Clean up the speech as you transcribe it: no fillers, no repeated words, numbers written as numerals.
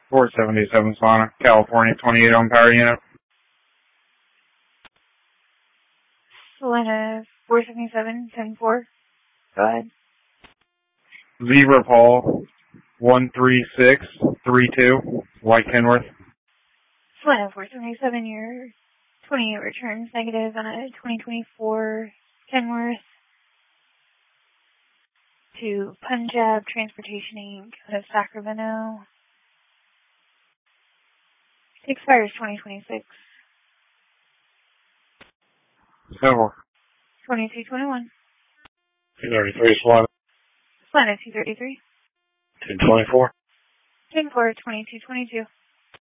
477 Solana, California, 28 on power unit. Solana 477, 10-4. Go ahead. Zebra Paul, 13632, White Kenworth. Solana 477, your 28 returns negative on a 2024 Kenworth to Punjab Transportation Inc. out of Sacramento. It expires 2026. Silver. 2221. 233 Solana. Solana 233. 224. 10-4, 2222.